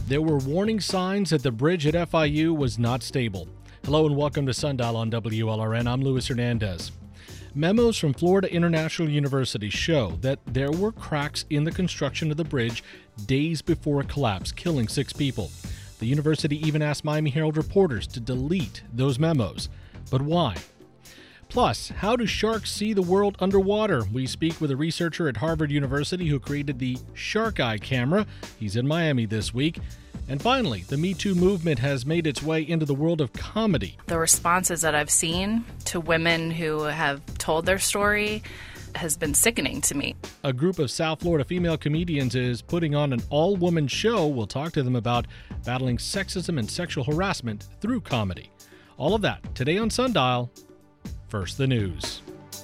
There were warning signs that the bridge at FIU was not stable. Hello and welcome to Sundial on WLRN. I'm Luis Hernandez. Memos from Florida International University show that there were cracks in the construction of the bridge days before it collapsed, killing 6 people. The university even asked Miami Herald reporters to delete those memos. But why? Plus, how do sharks see the world underwater? We speak with a researcher at Harvard University who created the Shark Eye camera. He's in Miami this week. And finally, the Me Too movement has made its way into the world of comedy. The responses that I've seen to women who have told their story has been sickening to me. A group of South Florida female comedians is putting on an all-woman show. We'll talk to them about battling sexism and sexual harassment through comedy. All of that today on Sundial. First, the news.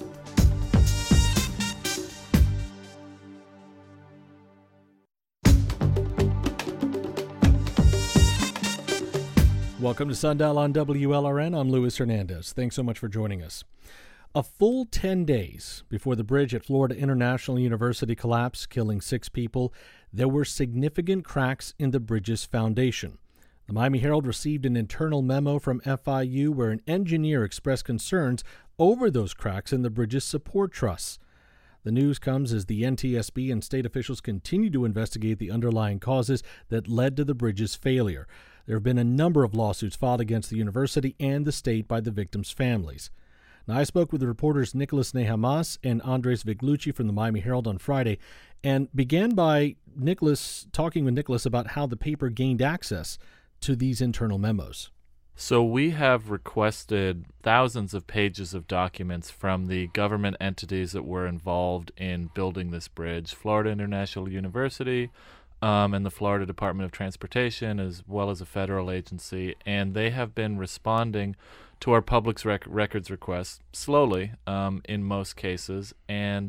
Welcome to Sundial on WLRN. I'm Luis Hernandez. Thanks so much for joining us. A full 10 days before the bridge at Florida International University collapsed, killing 6 people, there were significant cracks in the bridge's foundation. The Miami Herald received an internal memo from FIU where an engineer expressed concerns over those cracks in the bridge's support truss. The news comes as the NTSB and state officials continue to investigate the underlying causes that led to the bridge's failure. There have been a number of lawsuits filed against the university and the state by the victims' families. Now, I spoke with the reporters Nicholas Nehamas and Andres Viglucci from the Miami Herald on Friday and began by talking with Nicholas about how the paper gained access to these internal memos. So we have requested thousands of pages of documents from the government entities that were involved in building this bridge, Florida International University, and the Florida Department of Transportation, as well as a federal agency, and they have been responding to our public records requests slowly in most cases, and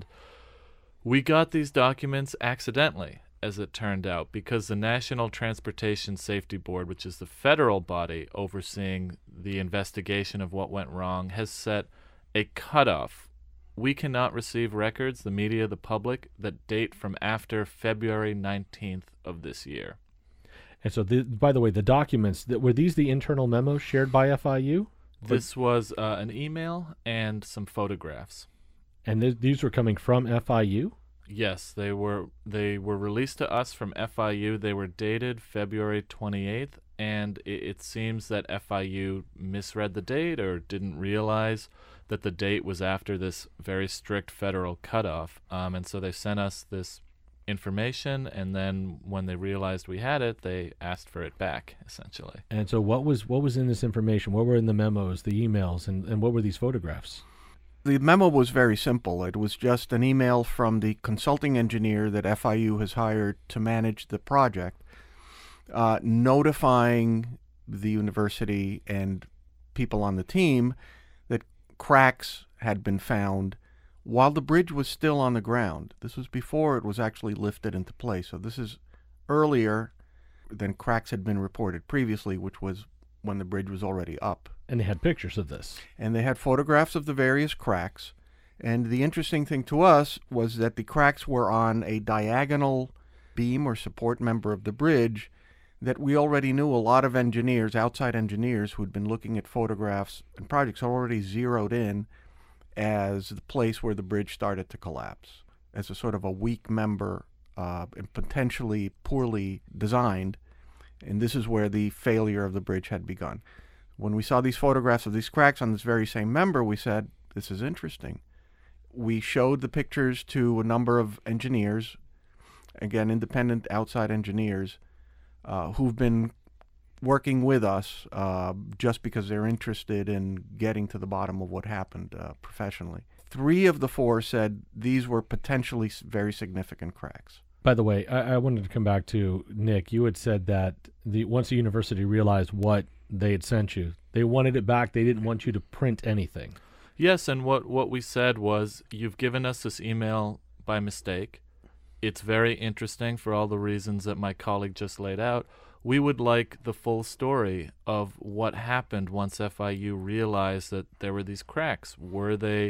we got these documents accidentally, as it turned out, because the National Transportation Safety Board, which is the federal body overseeing the investigation of what went wrong, has set a cutoff. We cannot receive records, the media, the public, that date from after February 19th of this year. And so, by the way, the documents, were these the internal memos shared by FIU? This was an email and some photographs. And these were coming from FIU? Yes, they were released to us from FIU. They were dated February 28th, and it seems that FIU misread the date or didn't realize that the date was after this very strict federal cutoff. And so they sent us this information, and then when they realized we had it, they asked for it back, essentially. And so what was in this information? What were in the memos, the emails, and what were these photographs? The memo was very simple. It was just an email from the consulting engineer that FIU has hired to manage the project, notifying the university and people on the team that cracks had been found while the bridge was still on the ground. This was before it was actually lifted into place. So this is earlier than cracks had been reported previously, which was when the bridge was already up. And they had pictures of this. And they had photographs of the various cracks. And the interesting thing to us was that the cracks were on a diagonal beam or support member of the bridge that we already knew a lot of engineers, outside engineers, who'd been looking at photographs and projects already zeroed in as the place where the bridge started to collapse, as a sort of a weak member and potentially poorly designed. And this is where the failure of the bridge had begun. When we saw these photographs of these cracks on this very same member, we said, this is interesting. We showed the pictures to a number of engineers, again, independent outside engineers, who've been working with us just because they're interested in getting to the bottom of what happened professionally. 3 of the 4 said these were potentially very significant cracks. By the way, I wanted to come back to Nick. You had said that once the university realized what they had sent you, they wanted it back. They didn't want you to print anything. Yes, and what we said was, you've given us this email by mistake. It's very interesting for all the reasons that my colleague just laid out. We would like the full story of what happened once FIU realized that there were these cracks. Were they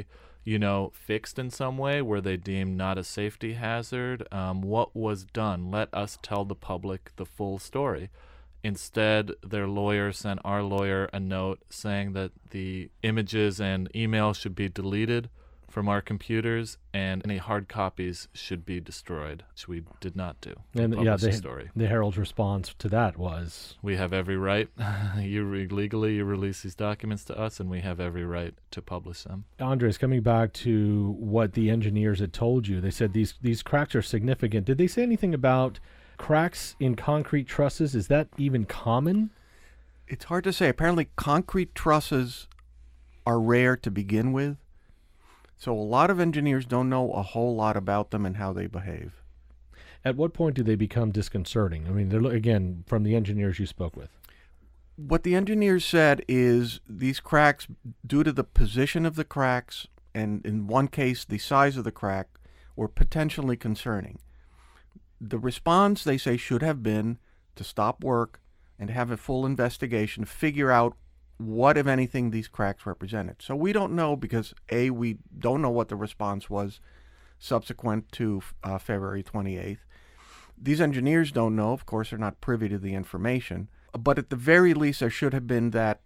fixed in some way? Were they deemed not a safety hazard? What was done? Let us tell the public the full story. Instead, their lawyer sent our lawyer a note saying that the images and emails should be deleted from our computers and any hard copies should be destroyed, which we did not do. And the story. The Herald's response to that was, we have every right. You release these documents to us, and we have every right to publish them. Andres, coming back to what the engineers had told you, they said these cracks are significant. Did they say anything about cracks in concrete trusses? Is that even common? It's hard to say. Apparently, concrete trusses are rare to begin with. So a lot of engineers don't know a whole lot about them and how they behave. At what point do they become disconcerting? I mean, again, from the engineers you spoke with. What the engineers said is these cracks, due to the position of the cracks, and in one case the size of the crack, were potentially concerning. The response, they say, should have been to stop work and have a full investigation, figure out what, if anything, these cracks represented. So we don't know because, A, we don't know what the response was subsequent to February 28th. These engineers don't know. Of course, they're not privy to the information. But at the very least, there should have been that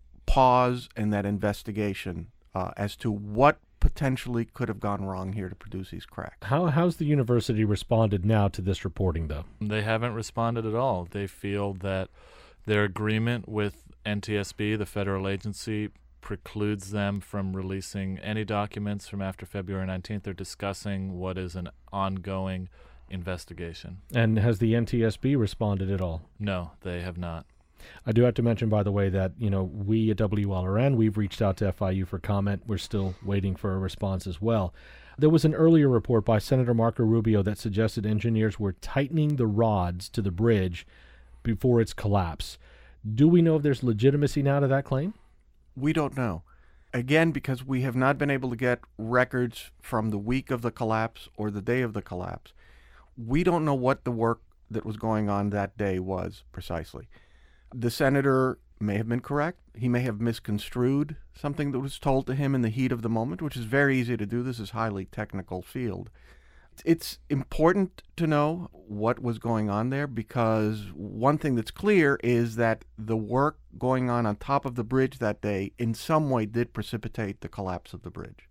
pause and that investigation as to what potentially could have gone wrong here to produce these cracks. How's the university responded now to this reporting, though? They haven't responded at all. They feel that their agreement with NTSB, the federal agency, precludes them from releasing any documents from after February 19th. They're discussing what is an ongoing investigation. And has the NTSB responded at all? No, they have not. I do have to mention, by the way, that we at WLRN, we've reached out to FIU for comment. We're still waiting for a response as well. There was an earlier report by Senator Marco Rubio that suggested engineers were tightening the rods to the bridge before its collapse. Do we know if there's legitimacy now to that claim? We don't know. Again, because we have not been able to get records from the week of the collapse or the day of the collapse. We don't know what the work that was going on that day was precisely. The senator may have been correct. He may have misconstrued something that was told to him in the heat of the moment, which is very easy to do. This is a highly technical field. It's important to know what was going on there because one thing that's clear is that the work going on top of the bridge that day in some way did precipitate the collapse of the bridge.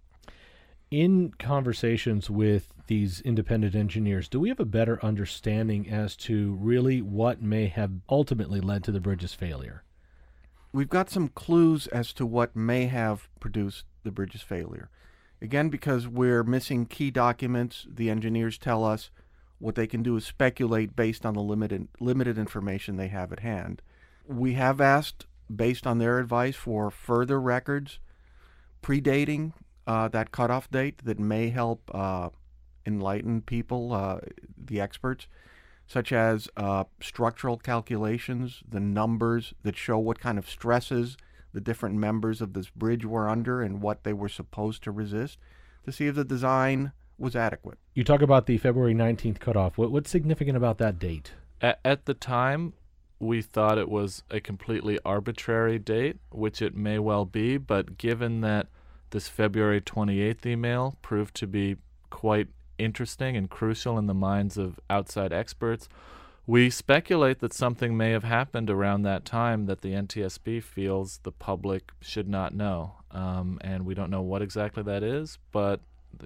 In conversations with these independent engineers, do we have a better understanding as to really what may have ultimately led to the bridge's failure? We've got some clues as to what may have produced the bridge's failure. Again, because we're missing key documents, the engineers tell us what they can do is speculate based on the limited information they have at hand. We have asked, based on their advice, for further records predating that cutoff date that may help enlighten people, the experts, such as structural calculations, the numbers that show what kind of stresses the different members of this bridge were under and what they were supposed to resist, to see if the design was adequate. You talk about the February 19th cutoff. What's significant about that date? At the time, we thought it was a completely arbitrary date, which it may well be, but given that this February 28th email proved to be quite interesting and crucial in the minds of outside experts, we speculate that something may have happened around that time that the NTSB feels the public should not know. And we don't know what exactly that is, but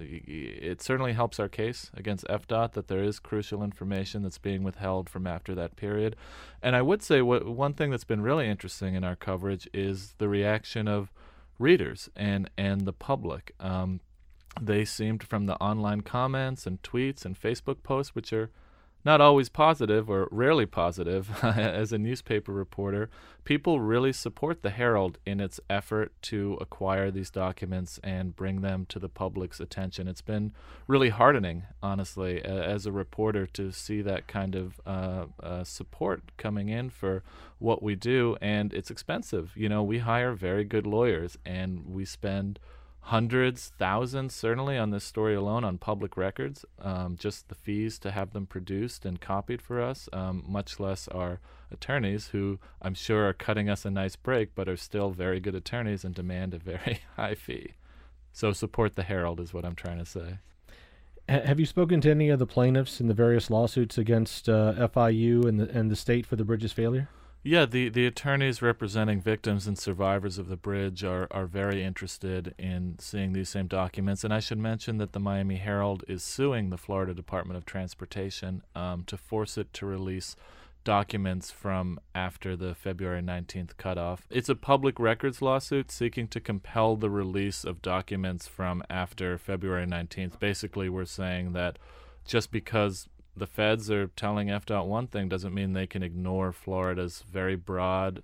it certainly helps our case against FDOT that there is crucial information that's being withheld from after that period. And I would say one thing that's been really interesting in our coverage is the reaction of readers and the public. They seemed, from the online comments and tweets and Facebook posts, which are not always positive or rarely positive as a newspaper reporter, people really support the Herald in its effort to acquire these documents and bring them to the public's attention. It's been really heartening, honestly, as a reporter to see that kind of support coming in for what we do. And it's expensive. We hire very good lawyers, and we spend hundreds, thousands, certainly on this story alone on public records, just the fees to have them produced and copied for us, much less our attorneys, who I'm sure are cutting us a nice break, but are still very good attorneys and demand a very high fee. So support the Herald is what I'm trying to say. Have you spoken to any of the plaintiffs in the various lawsuits against FIU and the state for the bridge's failure? Yeah, the attorneys representing victims and survivors of the bridge are very interested in seeing these same documents. And I should mention that the Miami Herald is suing the Florida Department of Transportation to force it to release documents from after the February 19th cutoff. It's a public records lawsuit seeking to compel the release of documents from after February 19th. Basically, we're saying that just because the feds are telling FDOT one thing doesn't mean they can ignore Florida's very broad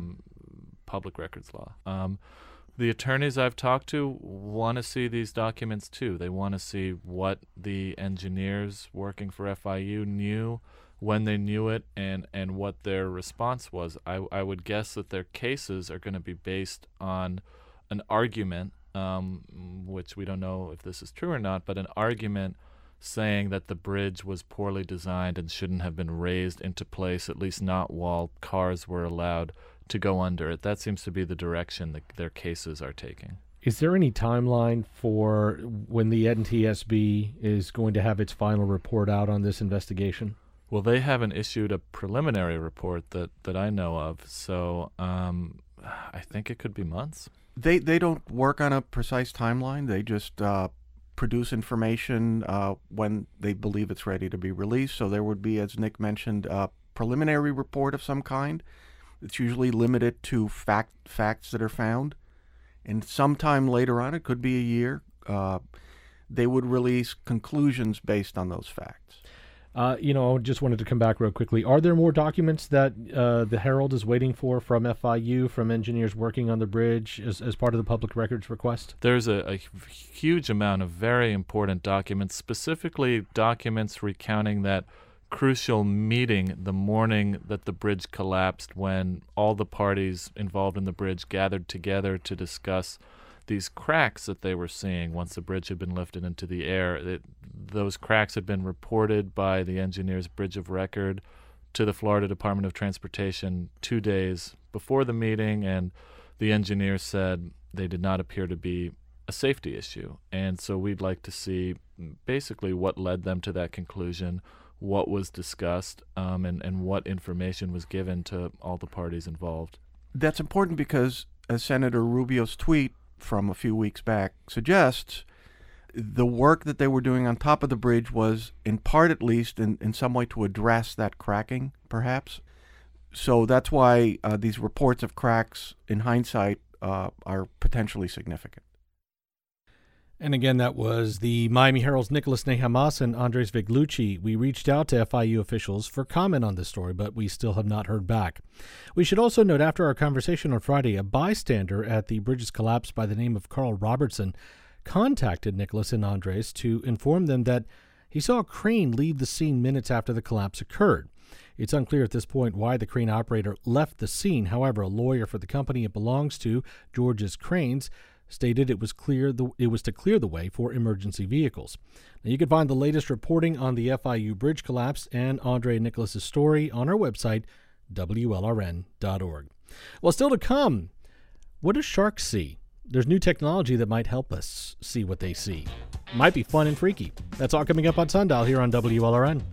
public records law. The attorneys I've talked to want to see these documents too. They want to see what the engineers working for FIU knew, when they knew it, and what their response was. I would guess that their cases are going to be based on an argument, which we don't know if this is true or not, but an argument saying that the bridge was poorly designed and shouldn't have been raised into place, at least not while cars were allowed to go under it. That seems to be the direction that their cases are taking. Is there any timeline for when the NTSB is going to have its final report out on this investigation? Well, they haven't issued a preliminary report that I know of, so I think it could be months. They don't work on a precise timeline. They just produce information when they believe it's ready to be released. So there would be, as Nick mentioned, a preliminary report of some kind. It's usually limited to facts that are found. And sometime later on, it could be a year, they would release conclusions based on those facts. Just wanted to come back real quickly. Are there more documents that the Herald is waiting for from FIU, from engineers working on the bridge as part of the public records request? There's a huge amount of very important documents, specifically documents recounting that crucial meeting the morning that the bridge collapsed, when all the parties involved in the bridge gathered together to discuss these cracks that they were seeing once the bridge had been lifted into the air. Those cracks had been reported by the engineers' bridge of record to the Florida Department of Transportation 2 days before the meeting, and the engineers said they did not appear to be a safety issue. And so we'd like to see basically what led them to that conclusion, what was discussed, and what information was given to all the parties involved. That's important because, as Senator Rubio's tweet from a few weeks back suggests, the work that they were doing on top of the bridge was, in part at least, in some way to address that cracking, perhaps. So that's why these reports of cracks, in hindsight, are potentially significant. And again, that was the Miami Herald's Nicholas Nehamas and Andres Viglucci. We reached out to FIU officials for comment on this story, but we still have not heard back. We should also note, after our conversation on Friday, a bystander at the bridge's collapse by the name of Carl Robertson contacted Nicholas and Andres to inform them that he saw a crane leave the scene minutes after the collapse occurred. It's unclear at this point why the crane operator left the scene. However, a lawyer for the company it belongs to, George's Cranes, stated it was to clear the way for emergency vehicles. Now, you can find the latest reporting on the FIU bridge collapse and Andre and Nicholas's story on our website, WLRN.org. Well, still to come, what do sharks see? There's new technology that might help us see what they see. Might be fun and freaky. That's all coming up on Sundial here on WLRN.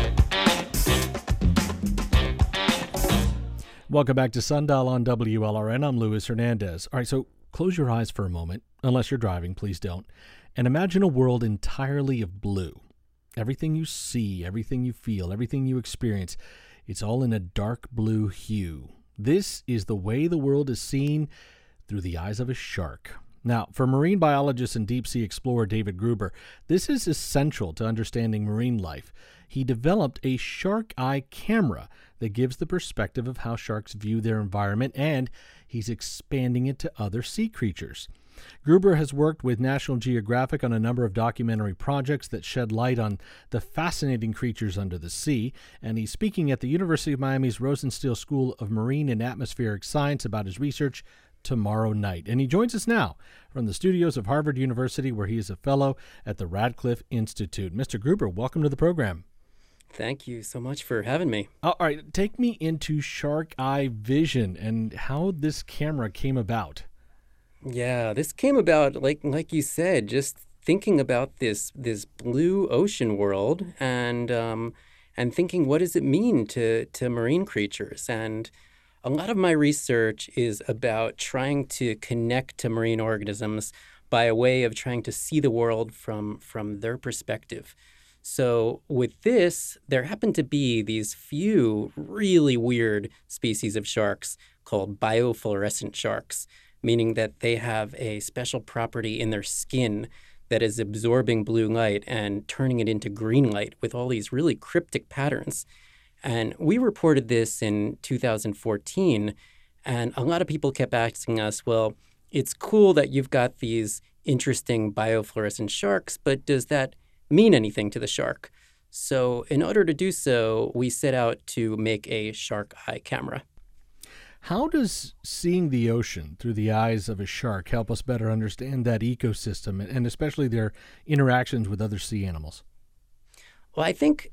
Welcome back to Sundial on WLRN. I'm Luis Hernandez. All right, so close your eyes for a moment, unless you're driving, please don't, and imagine a world entirely of blue. Everything you see, everything you feel, everything you experience, it's all in a dark blue hue. This is the way the world is seen through the eyes of a shark. Now, for marine biologist and deep-sea explorer David Gruber, this is essential to understanding marine life. He developed a shark eye camera that gives the perspective of how sharks view their environment, and he's expanding it to other sea creatures. Gruber has worked with National Geographic on a number of documentary projects that shed light on the fascinating creatures under the sea, and he's speaking at the University of Miami's Rosenstiel School of Marine and Atmospheric Science about his research tomorrow night. And he joins us now from the studios of Harvard University, where he is a fellow at the Radcliffe Institute. Mr. Gruber, welcome to the program. Thank you so much for having me. All right, take me into shark eye vision and how this camera came about. Yeah, this came about like you said, just thinking about this blue ocean world and thinking what does it mean to marine creatures. And a lot of my research is about trying to connect to marine organisms by a way of trying to see the world from their perspective. So with this, there happen to be these few really weird species of sharks called biofluorescent sharks, meaning that they have a special property in their skin that is absorbing blue light and turning it into green light with all these really cryptic patterns. And we reported this in 2014, and a lot of people kept asking us, well, it's cool that you've got these interesting biofluorescent sharks, but does that mean anything to the shark? So, in order to do so, we set out to make a shark eye camera. How does seeing the ocean through the eyes of a shark help us better understand that ecosystem and especially their interactions with other sea animals? Well, I think,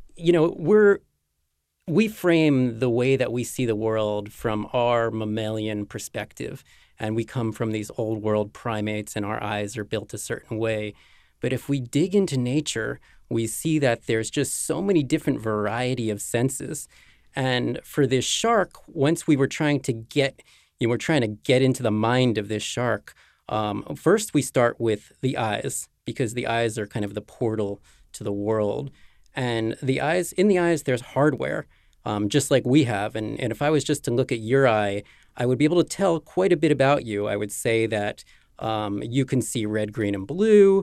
we frame the way that we see the world from our mammalian perspective, and we come from these old world primates, and our eyes are built a certain way. But if we dig into nature, we see that there's just so many different variety of senses. And for this shark, once we were trying to get, we're trying to get into the mind of this shark. First, we start with the eyes, because the eyes are kind of the portal to the world. And in the eyes, there's hardware, just like we have. And if I was just to look at your eye, I would be able to tell quite a bit about you. I would say that you can see red, green, and blue.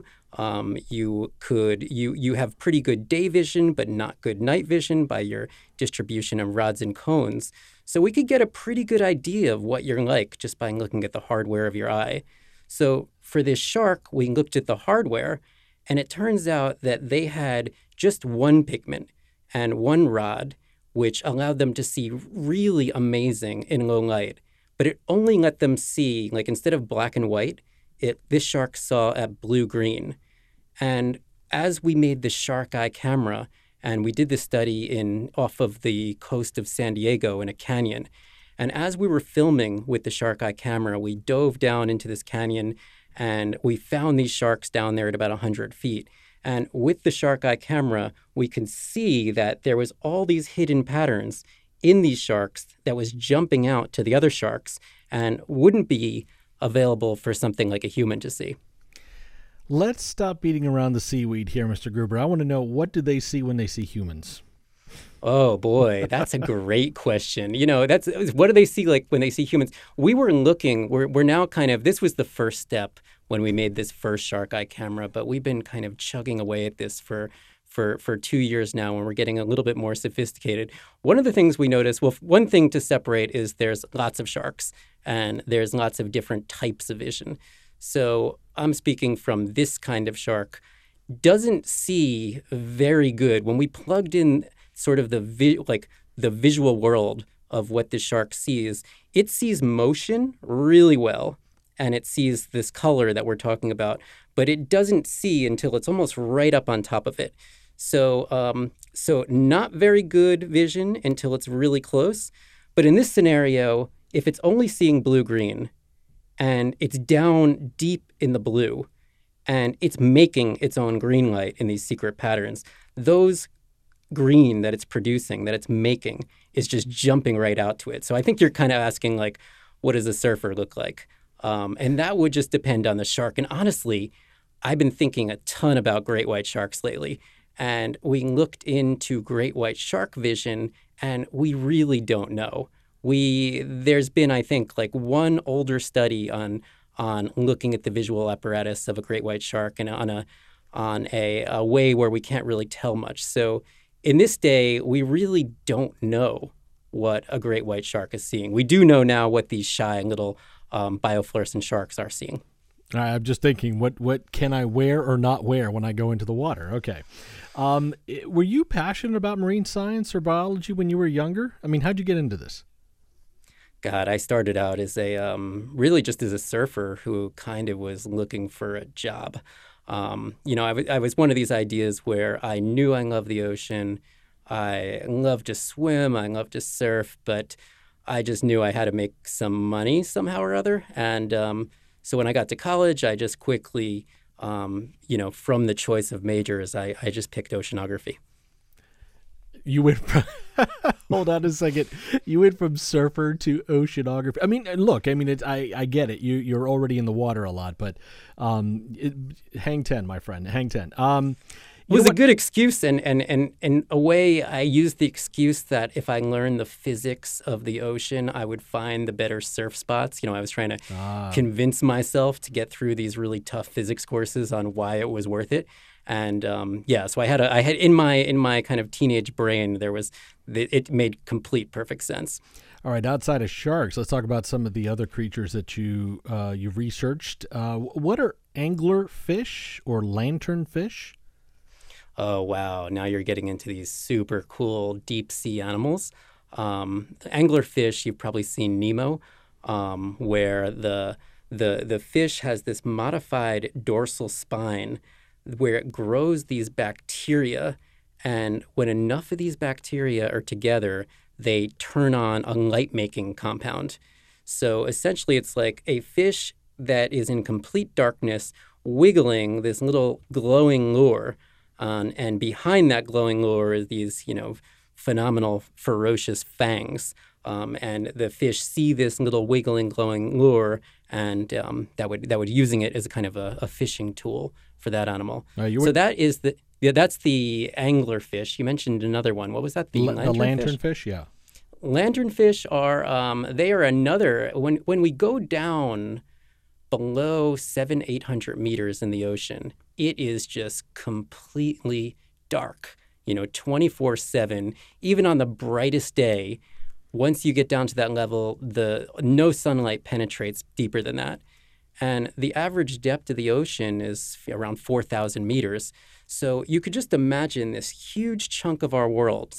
You have pretty good day vision, but not good night vision by your distribution of rods and cones. So we could get a pretty good idea of what you're like just by looking at the hardware of your eye. So for this shark, we looked at the hardware, and it turns out that they had just one pigment and one rod, which allowed them to see really amazing in low light. But it only let them see, like instead of black and white, this shark saw at blue-green. And as we made the shark eye camera, and we did this study off of the coast of San Diego in a canyon, and as we were filming with the shark eye camera, we dove down into this canyon, and we found these sharks down there at about 100 feet. And with the shark eye camera, we could see that there was all these hidden patterns in these sharks that was jumping out to the other sharks and wouldn't be available for something like a human to see. Let's stop beating around the seaweed here, Mr. Gruber. I want to know, what do they see when they see humans? Oh boy, that's a great question. That's what do they see like when they see humans? We were looking. We're now kind of. This was the first step when we made this first shark eye camera, but we've been kind of chugging away at this for 2 years now, and we're getting a little bit more sophisticated. One of the things we noticed, well, one thing to separate is there's lots of sharks, and there's lots of different types of vision. So I'm speaking from this kind of shark, doesn't see very good. When we plugged in sort of the visual world of what the shark sees, it sees motion really well, and it sees this color that we're talking about, but it doesn't see until it's almost right up on top of it. So not very good vision until it's really close. But in this scenario, if it's only seeing blue-green and it's down deep in the blue and it's making its own green light in these secret patterns, those green that it's producing, that it's making, is just jumping right out to it. So I think you're kind of asking, like, what does a surfer look like? And that would just depend on the shark. And honestly, I've been thinking a ton about great white sharks lately. And we looked into great white shark vision, and we really don't know. There's been, I think, like one older study on looking at the visual apparatus of a great white shark and on a way where we can't really tell much. So in this day, we really don't know what a great white shark is seeing. We do know now what these shy little biofluorescent sharks are seeing. I'm just thinking, what can I wear or not wear when I go into the water? Okay. Were you passionate about marine science or biology when you were younger? I mean, how'd you get into this? God, I started out as really just as a surfer who kind of was looking for a job. I was one of these ideas where I knew I loved the ocean. I loved to swim. I loved to surf, but I just knew I had to make some money somehow or other. And So when I got to college, I just quickly, from the choice of majors, I just picked oceanography. You went from hold on a second. You went from surfer to oceanography. I mean, look. I mean, I get it. You're already in the water a lot, but hang 10, my friend. Hang 10. It was a good excuse, and in a way, I used the excuse that if I learned the physics of the ocean, I would find the better surf spots. I was trying to convince myself to get through these really tough physics courses on why it was worth it. And so I had in my kind of teenage brain, it made complete perfect sense. All right, outside of sharks, let's talk about some of the other creatures that you've researched. What are anglerfish or lanternfish? Oh, wow. Now you're getting into these super cool deep sea animals. Anglerfish, you've probably seen Nemo, where the fish has this modified dorsal spine where it grows these bacteria. And when enough of these bacteria are together, they turn on a light-making compound. So essentially, it's like a fish that is in complete darkness wiggling this little glowing lure. And behind that glowing lure is these, phenomenal, ferocious fangs. And the fish see this little wiggling, glowing lure, and that would using it as a kind of a fishing tool for that animal. That's the anglerfish. You mentioned another one. What was that? The lanternfish, yeah. Lanternfish are they are another when we go down below 700-800 meters in the ocean, it is just completely dark, 24/7. Even on the brightest day, once you get down to that level, no sunlight penetrates deeper than that. And the average depth of the ocean is around 4,000 meters. So you could just imagine this huge chunk of our world,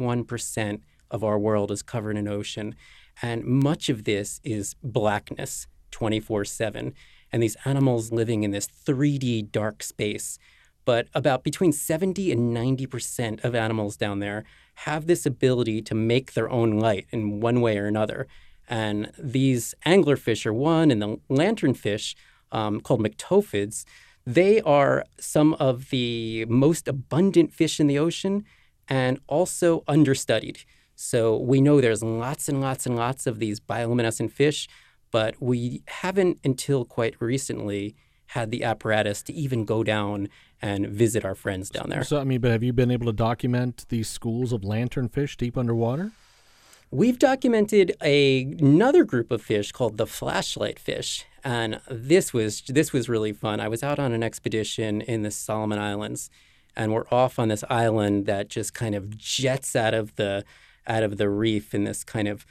71% of our world is covered in ocean. And much of this is blackness, 24/7. And these animals living in this 3D dark space. But about between 70 and 90% of animals down there have this ability to make their own light in one way or another. And these anglerfish are one, and the lanternfish, called myctophids, they are some of the most abundant fish in the ocean and also understudied. So we know there's lots and lots and lots of these bioluminescent fish, but we haven't until quite recently had the apparatus to even go down and visit our friends down there. So, but have you been able to document these schools of lanternfish deep underwater? We've documented another group of fish called the flashlight fish, and this was really fun. I was out on an expedition in the Solomon Islands, and we're off on this island that just kind of jets out of the reef in this kind of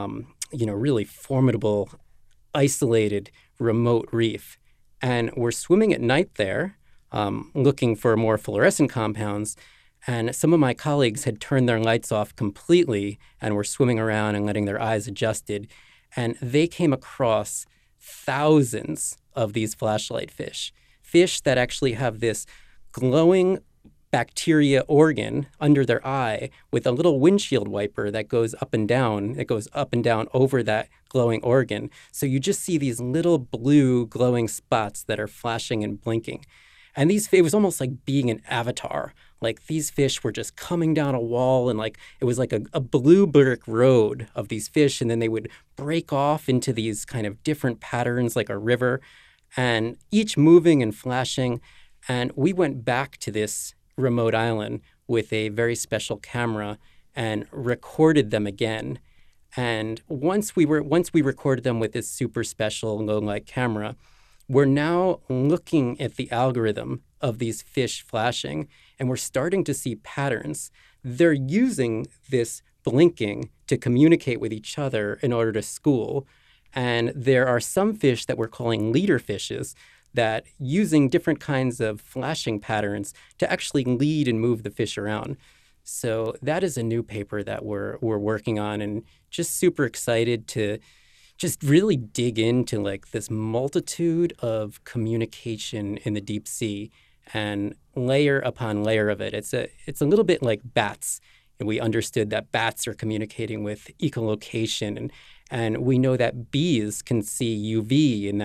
really formidable, isolated, remote reef. And we're swimming at night there, looking for more fluorescent compounds. And some of my colleagues had turned their lights off completely and were swimming around and letting their eyes adjusted. And they came across thousands of these flashlight fish that actually have this glowing bacteria organ under their eye with a little windshield wiper that goes up and down. It goes up and down over that glowing organ. So you just see these little blue glowing spots that are flashing and blinking. And it was almost like being an avatar. Like these fish were just coming down a wall, and like it was like a blue brick road of these fish, and then they would break off into these kind of different patterns like a river, and each moving and flashing. And we went back to this remote island with a very special camera and recorded them again. And once we recorded them with this super special low light camera, we're now looking at the algorithm of these fish flashing, and we're starting to see patterns. They're using this blinking to communicate with each other in order to school. And there are some fish that we're calling leader fishes that using different kinds of flashing patterns to actually lead and move the fish around. So that is a new paper that we're working on, and just super excited to just really dig into like this multitude of communication in the deep sea and layer upon layer of it. It's a little bit like bats. And we understood that bats are communicating with echolocation, and we know that bees can see UV, and that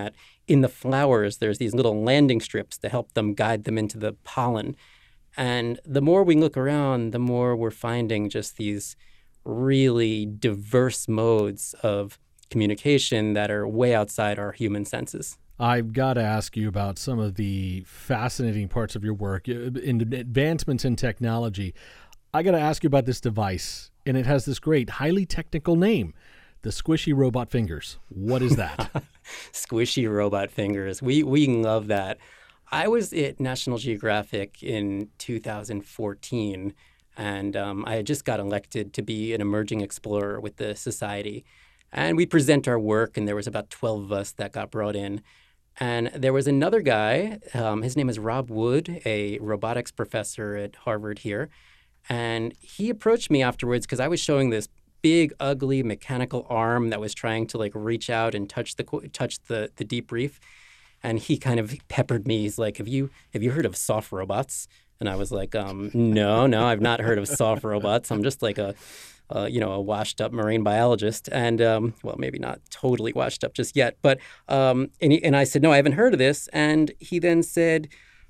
in the flowers, there's these little landing strips to help them guide them into the pollen. And the more we look around, the more we're finding just these really diverse modes of communication that are way outside our human senses. I've got to ask you about some of the fascinating parts of your work in advancements in technology. I got to ask you about this device, and it has this great, highly technical name, the Squishy Robot Fingers. What is that? Squishy Robot Fingers. We love that. I was at National Geographic in 2014, and I had just got elected to be an emerging explorer with the society. And we present our work, and there was about 12 of us that got brought in. And there was another guy, his name is Rob Wood, a robotics professor at Harvard here. And he approached me afterwards because I was showing this big, ugly mechanical arm that was trying to like reach out and touch the deep reef. And he kind of peppered me. He's like, have you heard of soft robots? And I was like, no, I've not heard of soft robots. I'm just like a washed-up marine biologist, and well, maybe not totally washed up just yet. But and I said, no, I haven't heard of this. And he then said,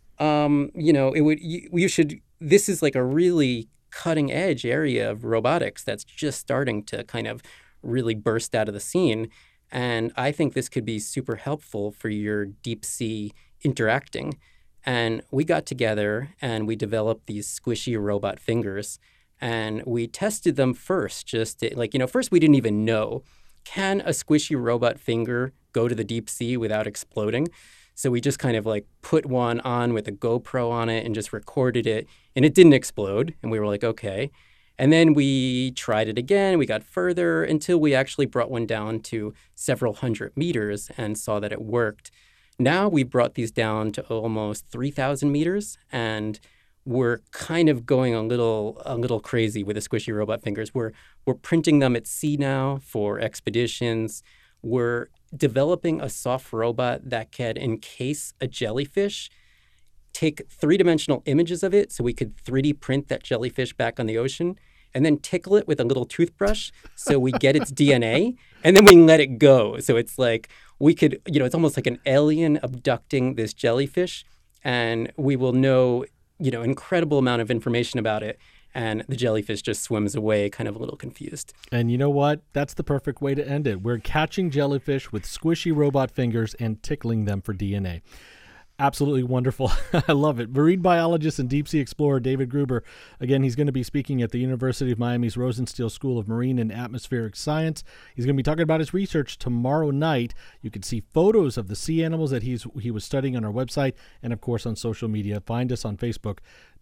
you should. This is like a really cutting-edge area of robotics that's just starting to kind of really burst out of the scene. And I think this could be super helpful for your deep sea interacting. And we got together and we developed these squishy robot fingers. And we tested them first, first we didn't even know, can a squishy robot finger go to the deep sea without exploding? So we just kind of like put one on with a GoPro on it and just recorded it, and it didn't explode. And we were like, okay. And then we tried it again. We got further until we actually brought one down to several hundred meters and saw that it worked. Now we brought these down to almost 3,000 meters, and we're kind of going a little crazy with the squishy robot fingers. We're printing them at sea now for expeditions. We're developing a soft robot that can encase a jellyfish, take three-dimensional images of it so we could 3D print that jellyfish back on the ocean, and then tickle it with a little toothbrush so we get its DNA, and then we let it go. So it's like we could, it's almost like an alien abducting this jellyfish, and we will know incredible amount of information about it. And the jellyfish just swims away, kind of a little confused. And you know what? That's the perfect way to end it. We're catching jellyfish with squishy robot fingers and tickling them for DNA. Absolutely wonderful. I love it. Marine biologist and deep sea explorer David Gruber. Again, he's going to be speaking at the University of Miami's Rosenstiel School of Marine and Atmospheric Science. He's going to be talking about his research tomorrow night. You can see photos of the sea animals that he was studying on our website and, of course, on social media. Find us on Facebook,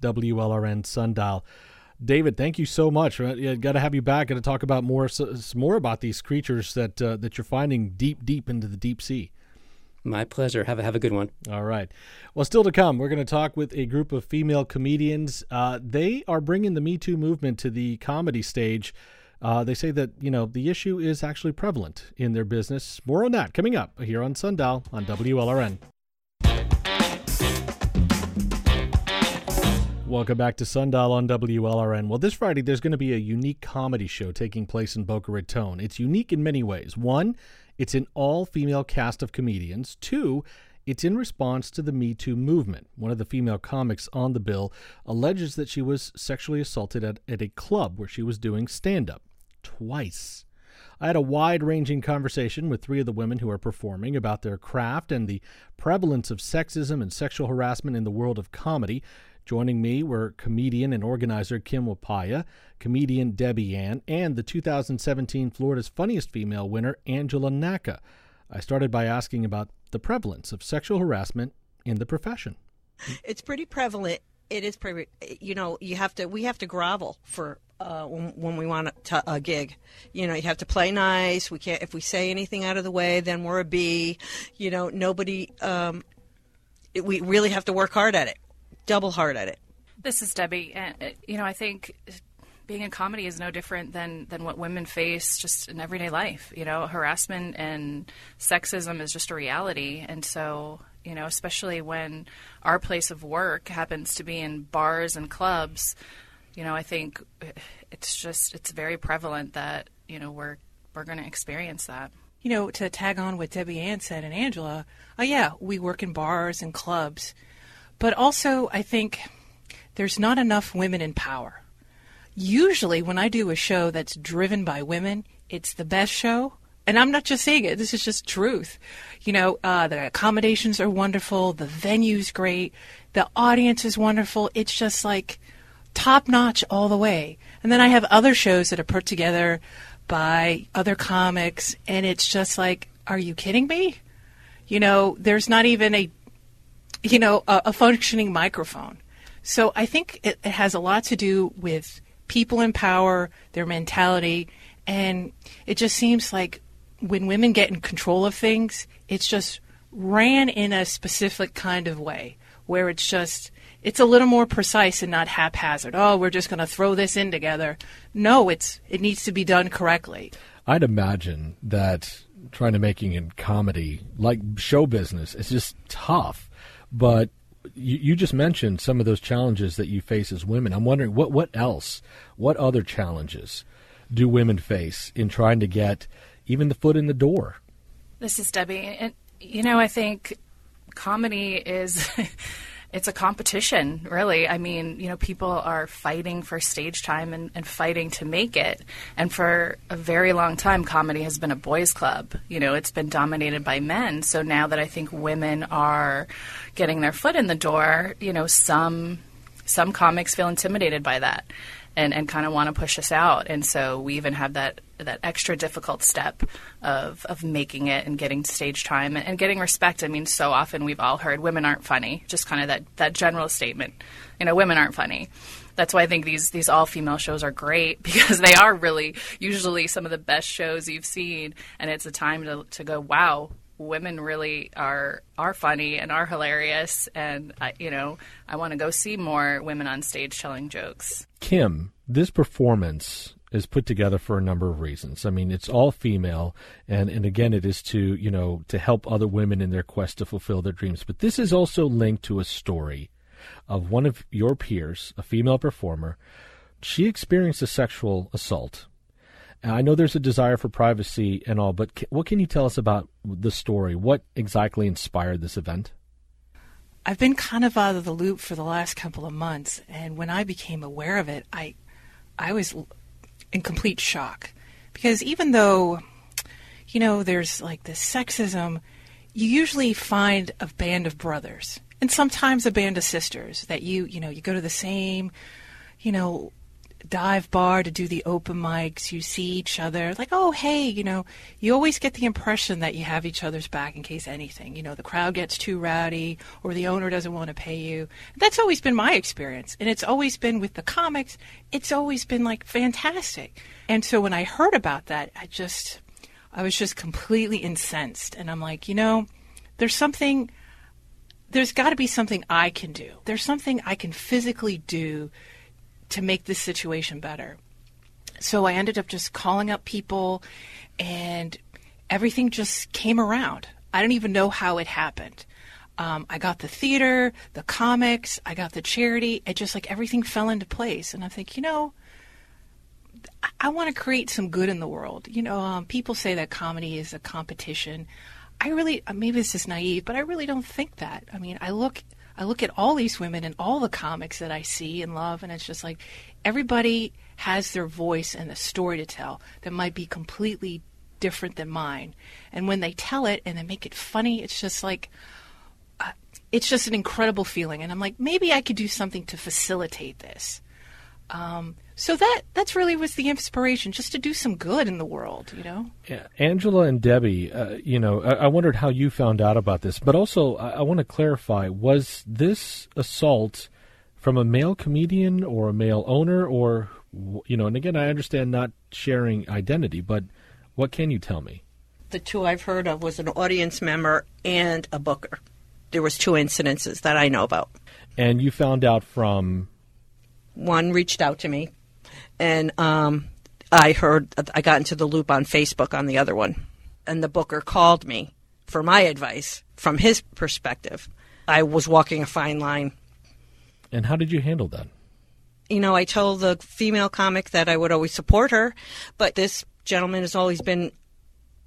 WLRN Sundial. David, thank you so much. Got to have you back. Got to talk about more about these creatures that you're finding deep into the deep sea. My pleasure. Have a good one. All right. Well, still to come, we're going to talk with a group of female comedians. They are bringing the Me Too movement to the comedy stage. They say that, the issue is actually prevalent in their business. More on that coming up here on Sundial on WLRN. Welcome back to Sundial on WLRN. Well, this Friday, there's going to be a unique comedy show taking place in Boca Raton. It's unique in many ways. One, it's an all-female cast of comedians. Two, it's in response to the Me Too movement. One of the female comics on the bill alleges that she was sexually assaulted at a club where she was doing stand-up. Twice. I had a wide-ranging conversation with three of the women who are performing about their craft and the prevalence of sexism and sexual harassment in the world of comedy. Joining me were comedian and organizer Kim Wapaya, comedian Debbie Ann, and the 2017 Florida's Funniest Female winner, Angela Naka. I started by asking about the prevalence of sexual harassment in the profession. It's pretty prevalent. It is pretty, we have to grovel for when we want a gig. You have to play nice. We can't, if we say anything out of the way, then we're a B. Nobody, we really have to work hard at it. Double hard at it. This is Debbie, and I think being in comedy is no different than what women face just in everyday life. Harassment and sexism is just a reality, and so especially when our place of work happens to be in bars and clubs, I think it's very prevalent that we're going to experience that. to tag on what Debbie Ann said and Angela, yeah, we work in bars and clubs. But also, I think there's not enough women in power. Usually, when I do a show that's driven by women, it's the best show. And I'm not just saying it. This is just truth. The accommodations are wonderful. The venue's great. The audience is wonderful. It's just like top-notch all the way. And then I have other shows that are put together by other comics, and it's just like, are you kidding me? There's not even a functioning microphone. So I think it has a lot to do with people in power, their mentality, and it just seems like when women get in control of things, it's just ran in a specific kind of way, where it's a little more precise and not haphazard. Oh, we're just going to throw this in together. No, it needs to be done correctly. I'd imagine that trying to make it in comedy, like show business, is just tough. But you just mentioned some of those challenges that you face as women. I'm wondering what other challenges do women face in trying to get even the foot in the door? This is Debbie. And, I think comedy is... It's a competition, really. I mean, people are fighting for stage time and fighting to make it. And for a very long time, comedy has been a boys' club. It's been dominated by men. So now that I think women are getting their foot in the door, some comics feel intimidated by that and kind of want to push us out. And so we even have that extra difficult step of making it and getting stage time and getting respect. I mean, so often we've all heard women aren't funny, just kind of that general statement, women aren't funny. That's why I think these all-female shows are great, because they are really usually some of the best shows you've seen, and it's a time to go, wow, women really are funny and are hilarious, and I want to go see more women on stage telling jokes. Kim, this performance is put together for a number of reasons. I mean, it's all female, and again, it is to help other women in their quest to fulfill their dreams. But this is also linked to a story of one of your peers, a female performer. She experienced a sexual assault. And I know there's a desire for privacy and all, but what can you tell us about the story? What exactly inspired this event? I've been kind of out of the loop for the last couple of months, and when I became aware of it, I was in complete shock. Because even though, there's like this sexism, you usually find a band of brothers, and sometimes a band of sisters that you go to the same, dive bar to do the open mics. You see each other like, oh, hey, you always get the impression that you have each other's back in case anything. The crowd gets too rowdy or the owner doesn't want to pay you. That's always been my experience. And it's always been with the comics. It's always been like fantastic. And so when I heard about that, I was just completely incensed. And I'm like, there's got to be something I can do. There's something I can physically do to make this situation better. So I ended up just calling up people, and everything just came around. I don't even know how it happened. I got the theater, the comics, I got the charity. It just like everything fell into place. And I think, I want to create some good in the world. People say that comedy is a competition. Maybe this is naive, but I really don't think that. I mean, I look at all these women and all the comics that I see and love, and it's just like everybody has their voice and a story to tell that might be completely different than mine. And when they tell it and they make it funny, it's just like, it's just an incredible feeling. And I'm like, maybe I could do something to facilitate this. So that's really was the inspiration, just to do some good in the world, Yeah. Angela and Debbie, I wondered how you found out about this, but also I want to clarify, was this assault from a male comedian or a male owner or, and again, I understand not sharing identity, but what can you tell me? The two I've heard of was an audience member and a booker. There was 2 incidences that I know about. And you found out from? One reached out to me. And I got into the loop on Facebook on the other one. And the booker called me for my advice from his perspective. I was walking a fine line. And how did you handle that? I told the female comic that I would always support her. But this gentleman has always been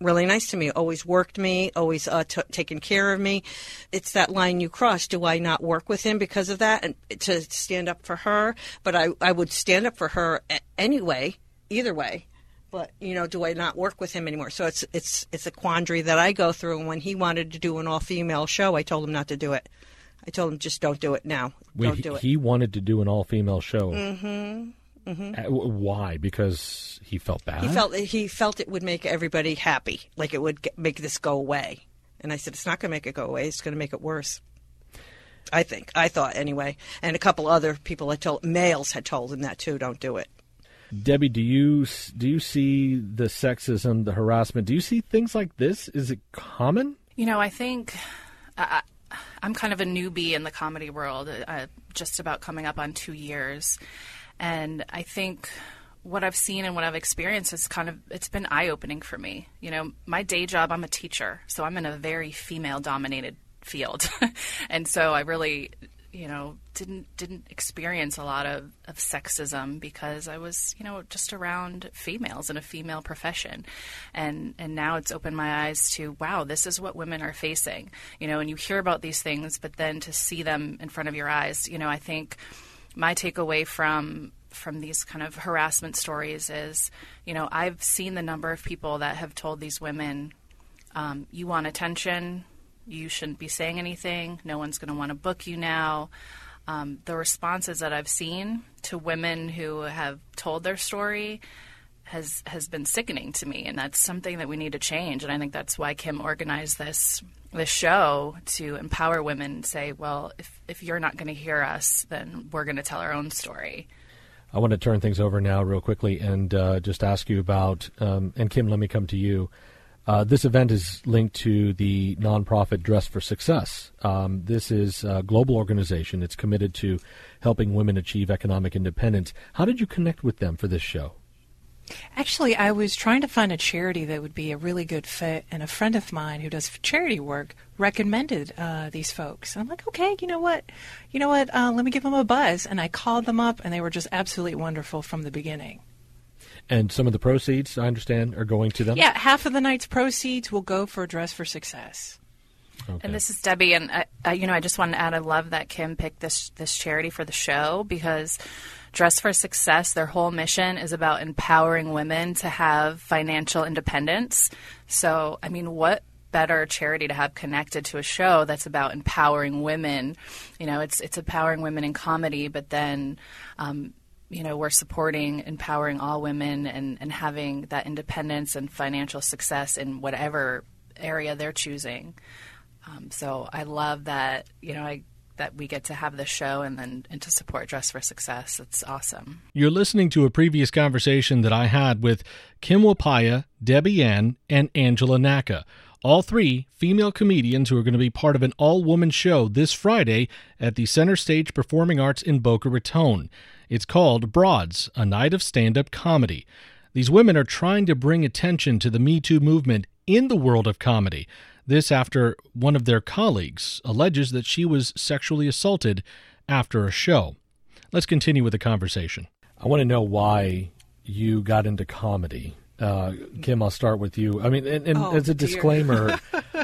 really nice to me, always worked me, always taken care of me. It's that line you cross. Do I not work with him because of that and to stand up for her? But I would stand up for her anyway, either way. But, do I not work with him anymore? So it's a quandary that I go through. And when he wanted to do an all-female show, I told him not to do it. I told him, just don't do it now. Don't do it. He wanted to do an all-female show. Mm-hmm. Mm-hmm. Why? Because he felt bad? He felt it would make everybody happy, like it would make this go away. And I said, it's not going to make it go away. It's going to make it worse. I thought anyway. And a couple other people males had told him that too. Don't do it. Debbie, do you see the sexism, the harassment? Do you see things like this? Is it common? I think I'm kind of a newbie in the comedy world, just about coming up on 2 years. And I think what I've seen and what I've experienced is it's been eye-opening for me. My day job, I'm a teacher, so I'm in a very female-dominated field. And so I really, didn't experience a lot of sexism because I was, just around females in a female profession. And now it's opened my eyes to, wow, this is what women are facing. And you hear about these things, but then to see them in front of your eyes, I think my takeaway from these kind of harassment stories is, I've seen the number of people that have told these women, you want attention, you shouldn't be saying anything, no one's going to want to book you now. The responses that I've seen to women who have told their story has been sickening to me, and that's something that we need to change. And I think that's why Kim organized this show, to empower women and say, well, if you're not going to hear us, then we're going to tell our own story. I want to turn things over now real quickly and just ask you about, and Kim, let me come to you. This event is linked to the nonprofit Dress for Success. This is a global organization. It's committed to helping women achieve economic independence. How did you connect with them for this show? Actually, I was trying to find a charity that would be a really good fit, and a friend of mine who does charity work recommended these folks. And I'm like, okay, you know what? Let me give them a buzz. And I called them up, and they were just absolutely wonderful from the beginning. And some of the proceeds, I understand, are going to them? Yeah, half of the night's proceeds will go for Dress for Success. Okay. And this is Debbie, and I just want to add, I love that Kim picked this charity for the show, because Dress for Success, their whole mission is about empowering women to have financial independence. So, what better charity to have connected to a show that's about empowering women? It's empowering women in comedy, but then we're supporting empowering all women and having that independence and financial success in whatever area they're choosing. So I love that, that we get to have this show and to support Dress for Success. It's awesome. You're listening to a previous conversation that I had with Kim Wapaya, Debbie Ann, and Angela Naka. All three female comedians who are going to be part of an all-woman show this Friday at the Center Stage Performing Arts in Boca Raton. It's called Broads, a night of stand-up comedy. These women are trying to bring attention to the Me Too movement in the world of comedy. This after one of their colleagues alleges that she was sexually assaulted after a show. Let's continue with the conversation. I want to know why you got into comedy. Kim, I'll start with you. As a disclaimer,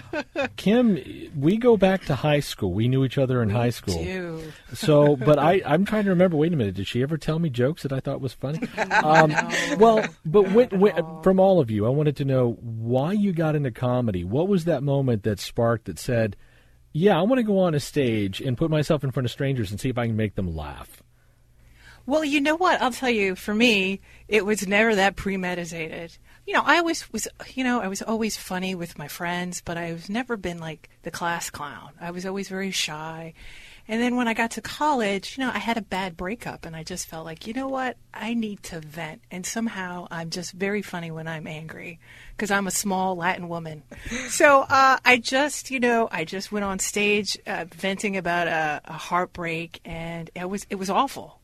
Kim, we go back to high school. We knew each other in high school. Do. So, but I'm trying to remember, wait a minute, did she ever tell me jokes that I thought was funny? No. Well, but from all of you, I wanted to know why you got into comedy. What was that moment that sparked, that said, yeah, I want to go on a stage and put myself in front of strangers and see if I can make them laugh? Well, you know what? I'll tell you, for me, it was never that premeditated. I was always funny with my friends, but I've never been like the class clown. I was always very shy. And then when I got to college, I had a bad breakup, and I just felt like, you know what? I need to vent. And somehow I'm just very funny when I'm angry, because I'm a small Latin woman. So I just went on stage venting about a heartbreak, and it was awful.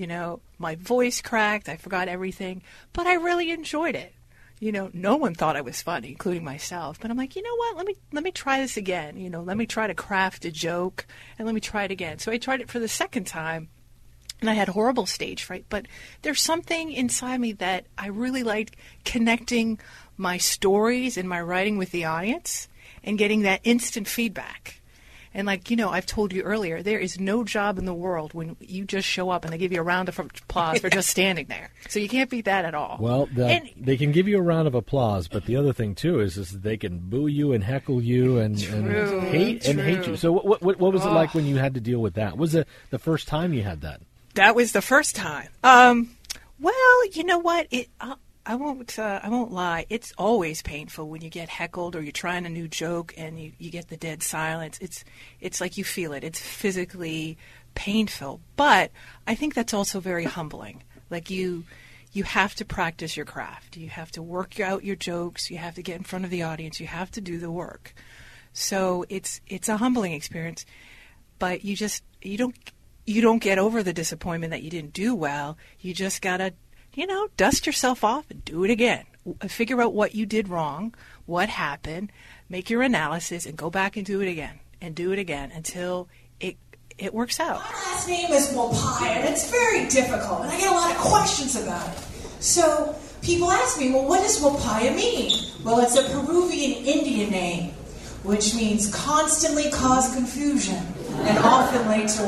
My voice cracked. I forgot everything, but I really enjoyed it. No one thought I was funny, including myself. But I'm like, you know what? Let me try this again. Let me try to craft a joke, and let me try it again. So I tried it for the second time, and I had horrible stage fright. But there's something inside me that I really liked, connecting my stories and my writing with the audience and getting that instant feedback. And like, I've told you earlier, there is no job in the world when you just show up and they give you a round of applause for just standing there. So you can't beat that at all. Well, they can give you a round of applause, but the other thing, too, is they can boo you and heckle you and hate you. So what was it like when you had to deal with that? Was it the first time you had that? That was the first time. Well, you know what? I won't lie. It's always painful when you get heckled or you're trying a new joke and you get the dead silence. It's like you feel it. It's physically painful. But I think that's also very humbling. Like you have to practice your craft. You have to work out your jokes. You have to get in front of the audience. You have to do the work. So it's a humbling experience. But you don't get over the disappointment that you didn't do well. You just gotta dust yourself off and do it again. Figure out what you did wrong, what happened, make your analysis, and go back and do it again until it works out. My last name is Wopai, and it's very difficult, and I get a lot of questions about it. So people ask me, well, what does Wopai mean? Well, it's a Peruvian Indian name, which means constantly cause confusion and often late to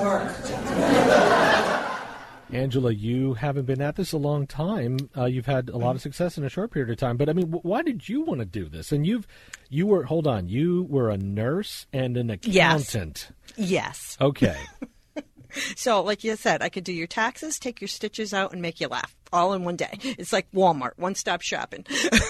work. Angela, you haven't been at this a long time. You've had a lot of success in a short period of time. But, I mean, why did you want to do this? And you were a nurse and an accountant. Yes. Okay. So, like you said, I could do your taxes, take your stitches out, and make you laugh all in one day. It's like Walmart, one-stop shopping.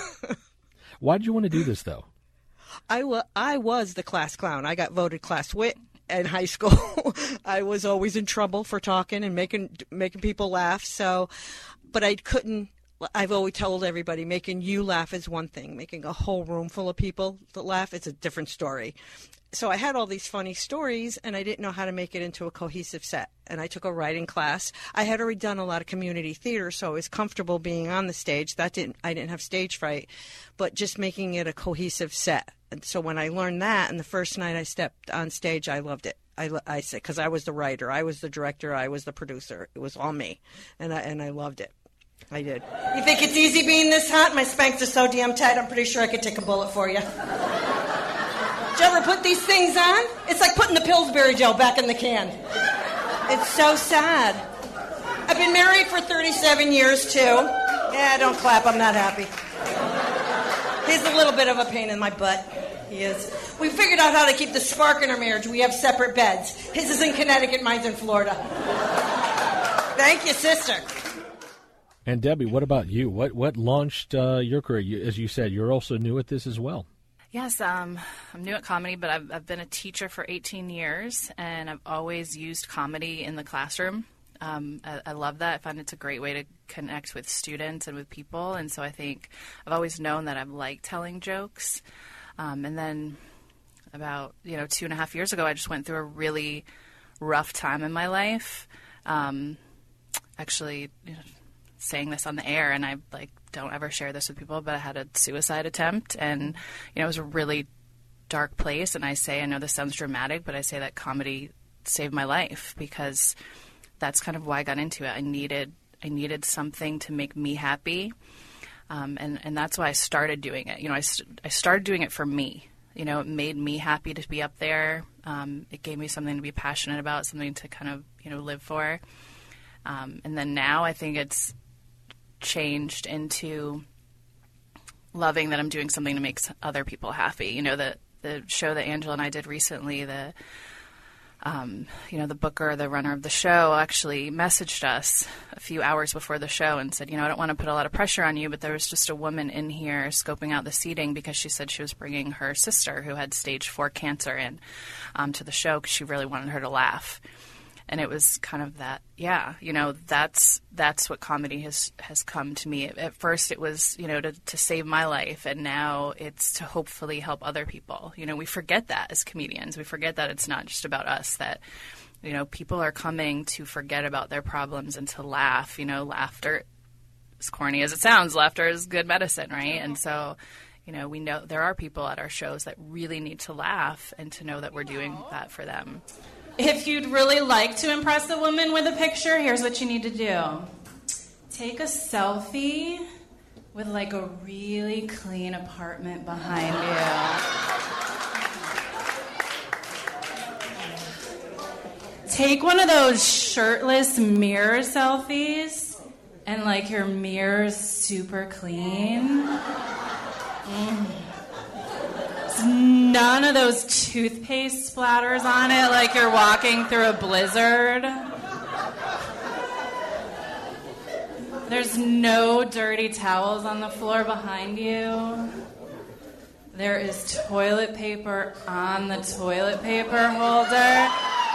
Why did you want to do this, though? I was the class clown. I got voted class wit in high school. I was always in trouble for talking and making people laugh. So, but I couldn't. I've always told everybody, making you laugh is one thing. Making a whole room full of people that laugh, it's a different story. So I had all these funny stories, and I didn't know how to make it into a cohesive set. And I took a writing class. I had already done a lot of community theater, so I was comfortable being on the stage. I didn't have stage fright, but just making it a cohesive set. And so when I learned that, and the first night I stepped on stage, I loved it. I said, because I was the writer, I was the director, I was the producer. It was all me, and I loved it. I did. You think it's easy being this hot? My Spanx are so damn tight, I'm pretty sure I could take a bullet for you. Did you ever put these things on? It's like putting the Pillsbury gel back in the can. It's so sad. I've been married for 37 years, too. Yeah, don't clap, I'm not happy. He's a little bit of a pain in my butt. He is. We figured out how to keep the spark in our marriage. We have separate beds. His is in Connecticut, mine's in Florida. Thank you, sister. And Debbie, what about you? What launched your career? As you said, you're also new at this as well. Yes, I'm new at comedy, but I've been a teacher for 18 years, and I've always used comedy in the classroom. I love that. I find it's a great way to connect with students and with people, and so I think I've always known that I've liked telling jokes. And then about 2.5 years ago, I just went through a really rough time in my life. Actually, saying this on the air, and I don't ever share this with people, but I had a suicide attempt, and it was a really dark place. And I know this sounds dramatic, but I say that comedy saved my life, because that's kind of why I got into it. I needed something to make me happy, and that's why I started doing it. I started doing it for me. It made me happy to be up there. It gave me something to be passionate about, something to kind of live for. And then now I think it's changed into loving that I'm doing something to make other people happy. The show that Angela and I did recently, the booker, the runner of the show, actually messaged us a few hours before the show and said, I don't want to put a lot of pressure on you, but there was just a woman in here scoping out the seating because she said she was bringing her sister who had stage 4 cancer in to the show because she really wanted her to laugh. And it was kind of that, that's what comedy has come to me. At first it was, to save my life, and now it's to hopefully help other people. We forget that as comedians. We forget that it's not just about us, that, people are coming to forget about their problems and to laugh. Laughter, as corny as it sounds, laughter is good medicine, right? And so, we know there are people at our shows that really need to laugh, and to know that we're doing that for them. If you'd really like to impress a woman with a picture, here's what you need to do. Take a selfie with like a really clean apartment behind you. Take one of those shirtless mirror selfies and like your mirror's super clean. None of those toothpaste splatters on it like you're walking through a blizzard. There's no dirty towels on the floor behind you. There is toilet paper on the toilet paper holder.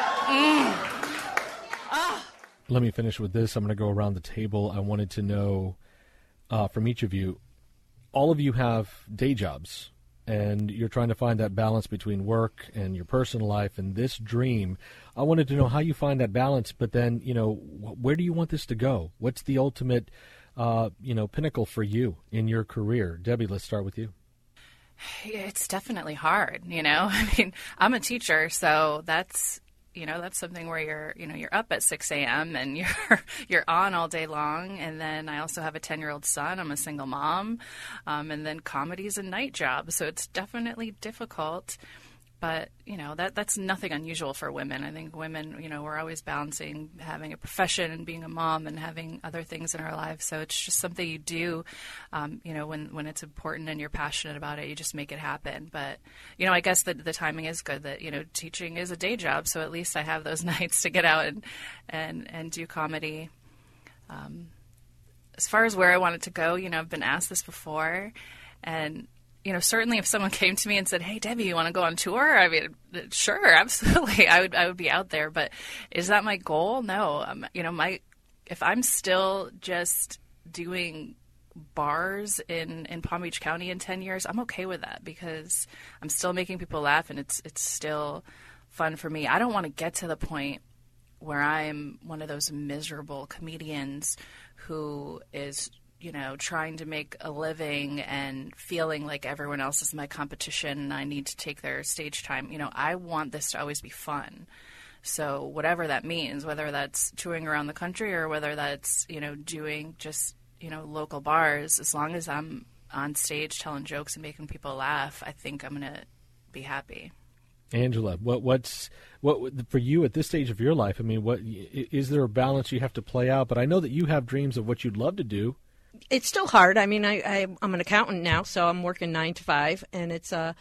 Let me finish with this. I'm going to go around the table. I wanted to know from each of you, all of you have day jobs, and you're trying to find that balance between work and your personal life and this dream. I wanted to know how you find that balance, but then, where do you want this to go? What's the ultimate, pinnacle for you in your career? Debbie, let's start with you. It's definitely hard, I mean, I'm a teacher, so that's something where you're up at 6 a.m. and you're on all day long. And then I also have a 10-year-old son. I'm a single mom. And then comedy's a night job. So it's definitely difficult. But, that's nothing unusual for women. I think women, we're always balancing having a profession and being a mom and having other things in our lives. So it's just something you do, when it's important and you're passionate about it, you just make it happen. But, I guess the timing is good that, teaching is a day job. So at least I have those nights to get out and do comedy. As far as where I want it to go, I've been asked this before. And certainly if someone came to me and said, "Hey, Debbie, you want to go on tour?" I mean, sure, absolutely. I would be out there. But is that my goal? No. If I'm still just doing bars in Palm Beach County in 10 years, I'm okay with that because I'm still making people laugh and it's still fun for me. I don't want to get to the point where I'm one of those miserable comedians who is trying to make a living and feeling like everyone else is my competition and I need to take their stage time. I want this to always be fun. So whatever that means, whether that's touring around the country or whether that's, doing just, local bars, as long as I'm on stage telling jokes and making people laugh, I think I'm going to be happy. Angela, what for you at this stage of your life? I mean, what is there a balance you have to play out? But I know that you have dreams of what you'd love to do. It's still hard. I mean, I'm an accountant now, so I'm working 9 to 5, and it's I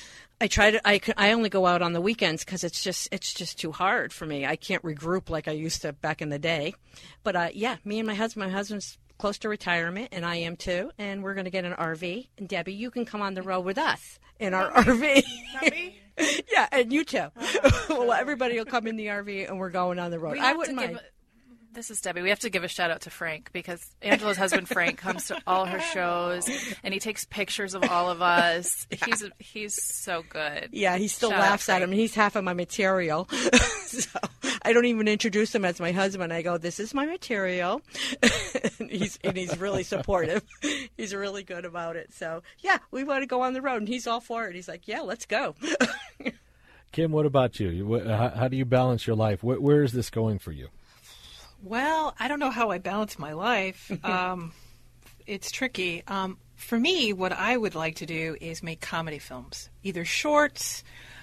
only go out on the weekends because it's just too hard for me. I can't regroup like I used to back in the day. But me and my husband's close to retirement, and I am too, and we're going to get an RV. And Debbie, you can come on the road with us in our RV. Not me? Yeah, and you too. Well, everybody will come in the RV, and we're going on the road. I wouldn't mind. This is Debbie. We have to give a shout out to Frank because Angela's husband Frank comes to all her shows and he takes pictures of all of us. Yeah. He's so good. Yeah, he still laughs at him. He's half of my material. So I don't even introduce him as my husband. I go, "This is my material." and he's really supportive. He's really good about it. So yeah, we want to go on the road, and he's all for it. He's like, "Yeah, let's go." Kim, what about you? How do you balance your life? Where is this going for you? Well, I don't know how I balance my life. It's tricky. For me, what I would like to do is make comedy films, either shorts,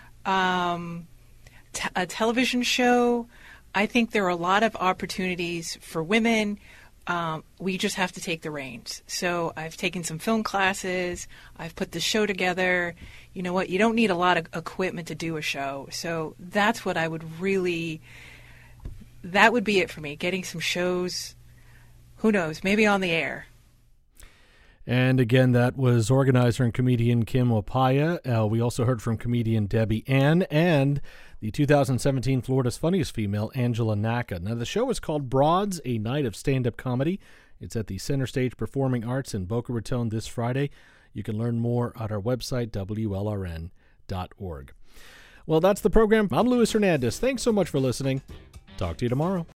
a television show. I think there are a lot of opportunities for women. We just have to take the reins. So I've taken some film classes. I've put the show together. You know what? You don't need a lot of equipment to do a show. So that's what I would really... That would be it for me, getting some shows, who knows, maybe on the air. And again, that was organizer and comedian Kim Wapaya. We also heard from comedian Debbie Ann and the 2017 Florida's Funniest Female, Angela Naka. Now, the show is called Broads, a Night of Stand-Up Comedy. It's at the Center Stage Performing Arts in Boca Raton this Friday. You can learn more at our website, WLRN.org. Well, that's the program. I'm Luis Hernandez. Thanks so much for listening. Talk to you tomorrow.